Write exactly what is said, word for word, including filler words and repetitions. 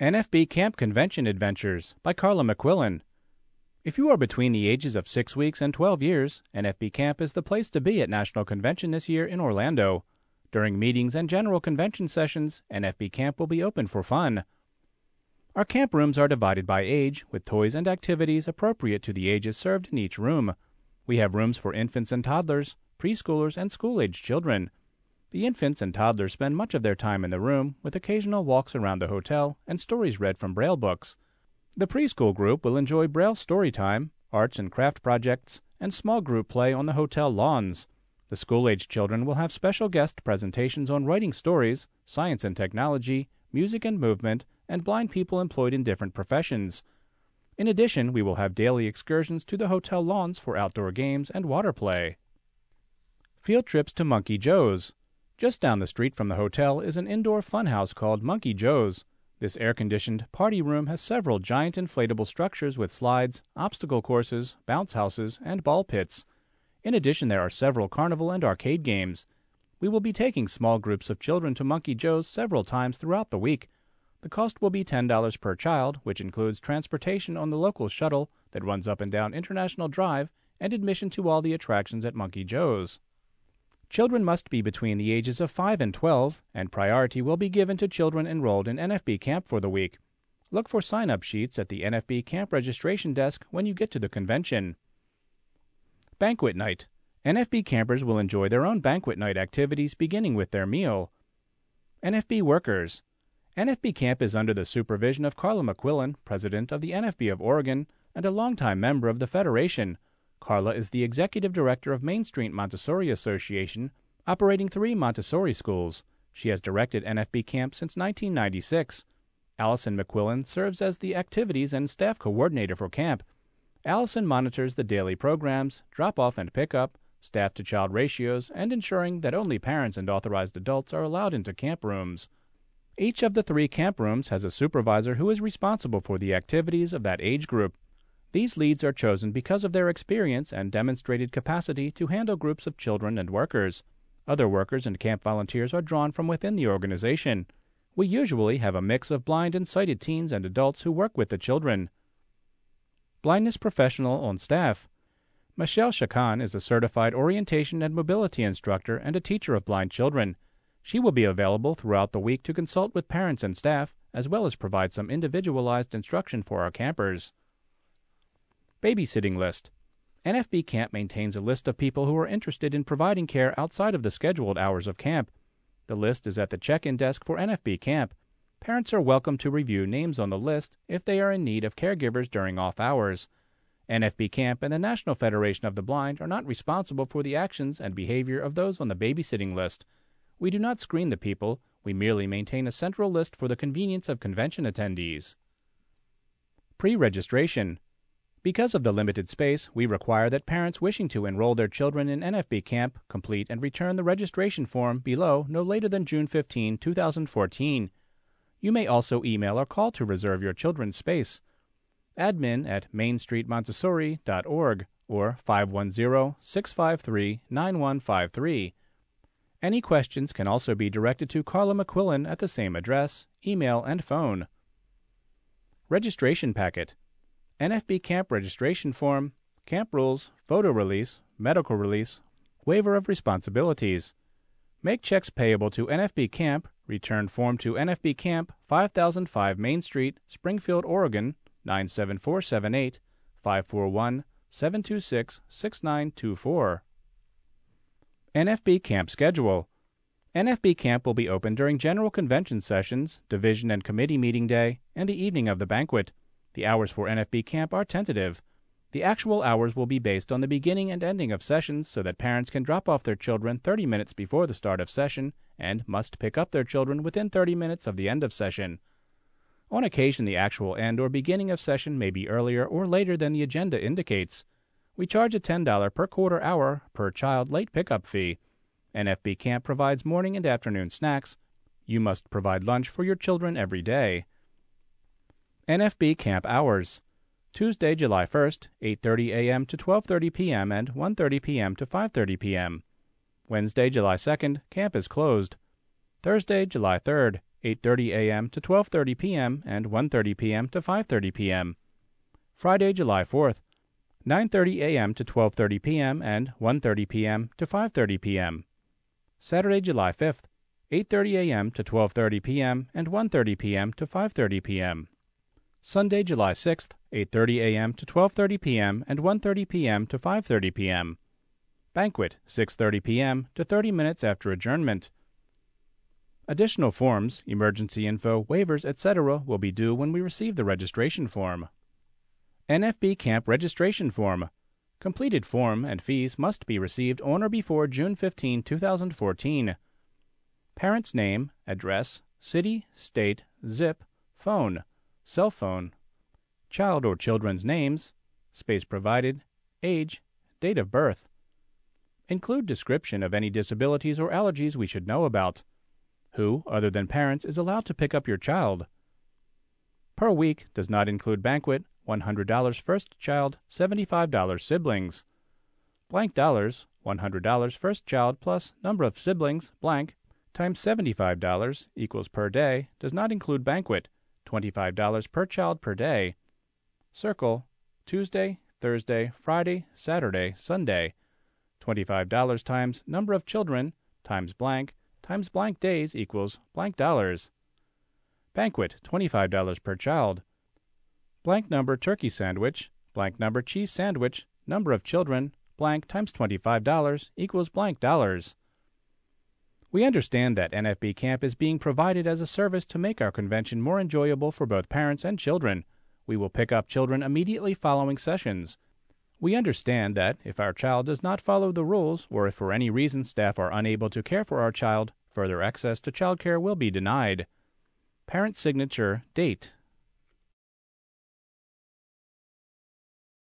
N F B Camp Convention Adventures by Carla McQuillan. If you are between the ages of six weeks and twelve years, N F B Camp is the place to be at National Convention this year in Orlando. During meetings and general convention sessions, N F B Camp will be open for fun. Our camp rooms are divided by age, with toys and activities appropriate to the ages served in each room. We have rooms for infants and toddlers, preschoolers, and school-aged children. The infants and toddlers spend much of their time in the room, with occasional walks around the hotel and stories read from Braille books. The preschool group will enjoy Braille story time, arts and craft projects, and small group play on the hotel lawns. The school-aged children will have special guest presentations on writing stories, science and technology, music and movement, and blind people employed in different professions. In addition, we will have daily excursions to the hotel lawns for outdoor games and water play. Field trips to Monkey Joe's. Just down the street from the hotel is an indoor funhouse called Monkey Joe's. This air-conditioned party room has several giant inflatable structures with slides, obstacle courses, bounce houses, and ball pits. In addition, there are several carnival and arcade games. We will be taking small groups of children to Monkey Joe's several times throughout the week. The cost will be ten dollars per child, which includes transportation on the local shuttle that runs up and down International Drive and admission to all the attractions at Monkey Joe's. Children must be between the ages of five and twelve, and priority will be given to children enrolled in N F B Camp for the week. Look for sign-up sheets at the N F B Camp registration desk when you get to the convention. Banquet Night. N F B campers will enjoy their own banquet night activities beginning with their meal. N F B Workers. N F B Camp is under the supervision of Carla McQuillan, president of the N F B of Oregon and a longtime member of the Federation. Carla is the executive director of Main Street Montessori Association, operating three Montessori schools. She has directed N F B Camp since nineteen ninety-six. Allison McQuillan serves as the activities and staff coordinator for camp. Allison monitors the daily programs, drop-off and pick-up, staff-to-child ratios, and ensuring that only parents and authorized adults are allowed into camp rooms. Each of the three camp rooms has a supervisor who is responsible for the activities of that age group. These leads are chosen because of their experience and demonstrated capacity to handle groups of children and workers. Other workers and camp volunteers are drawn from within the organization. We usually have a mix of blind and sighted teens and adults who work with the children. Blindness professional on staff. Michelle Chakan is a certified orientation and mobility instructor and a teacher of blind children. She will be available throughout the week to consult with parents and staff, as well as provide some individualized instruction for our campers. Babysitting list. N F B Camp maintains a list of people who are interested in providing care outside of the scheduled hours of camp. The list is at the check-in desk for N F B Camp. Parents are welcome to review names on the list if they are in need of caregivers during off hours. N F B Camp and the National Federation of the Blind are not responsible for the actions and behavior of those on the babysitting list. We do not screen the people, we merely maintain a central list for the convenience of convention attendees. Pre-registration. Because of the limited space, we require that parents wishing to enroll their children in N F B Camp complete and return the registration form below no later than June fifteenth, two thousand fourteen. You may also email or call to reserve your children's space. Admin at main street montessori dot org or five one zero, six five three, nine one five three. Any questions can also be directed to Carla McQuillan at the same address, email, and phone. Registration packet. N F B Camp registration form, camp rules, photo release, medical release, waiver of responsibilities. Make checks payable to N F B Camp, return form to N F B Camp, five thousand five Main Street, Springfield, Oregon, nine seven four seven eight, five four one, seven two six, six nine two four. N F B Camp schedule. N F B Camp will be open during general convention sessions, division and committee meeting day, and the evening of the banquet. The hours for N F B Camp are tentative. The actual hours will be based on the beginning and ending of sessions so that parents can drop off their children thirty minutes before the start of session and must pick up their children within thirty minutes of the end of session. On occasion, the actual end or beginning of session may be earlier or later than the agenda indicates. We charge a ten dollars per quarter hour per child late pickup fee. N F B Camp provides morning and afternoon snacks. You must provide lunch for your children every day. N F B Camp hours. Tuesday, July first, eight thirty a m to twelve thirty p m and one thirty p m to five thirty p m Wednesday, July second, camp is closed. Thursday, July third, eight thirty a m to twelve thirty p m and one thirty p m to five thirty p m Friday, July fourth, nine thirty a m to twelve thirty p m and one thirty p m to five thirty p m Saturday, July fifth, eight thirty a m to twelve thirty p m and one thirty p m to five thirty p m Sunday, July sixth, eight thirty a m to twelve thirty p m and one thirty p m to five thirty p m Banquet, six thirty p m to thirty minutes after adjournment. Additional forms, emergency info, waivers, et cetera will be due when we receive the registration form. N F B Camp Registration Form. Completed form and fees must be received on or before June fifteenth, two thousand fourteen. Parent's name, address, city, state, zip, phone, cell phone, child or children's names, space provided, age, date of birth. Include description of any disabilities or allergies we should know about. Who, other than parents, is allowed to pick up your child? Per week does not include banquet, one hundred dollars first child, seventy-five dollars siblings. Blank dollars, one hundred dollars first child plus number of siblings, blank, times seventy-five dollars equals per day, does not include banquet, twenty-five dollars per child per day. Circle, Tuesday, Thursday, Friday, Saturday, Sunday. twenty-five dollars times number of children times blank times blank days equals blank dollars. Banquet, twenty-five dollars per child. Blank number turkey sandwich, blank number cheese sandwich, number of children, blank times twenty-five dollars equals blank dollars. We understand that N F B Camp is being provided as a service to make our convention more enjoyable for both parents and children. We will pick up children immediately following sessions. We understand that if our child does not follow the rules, or if for any reason staff are unable to care for our child, further access to childcare will be denied. Parent signature, date,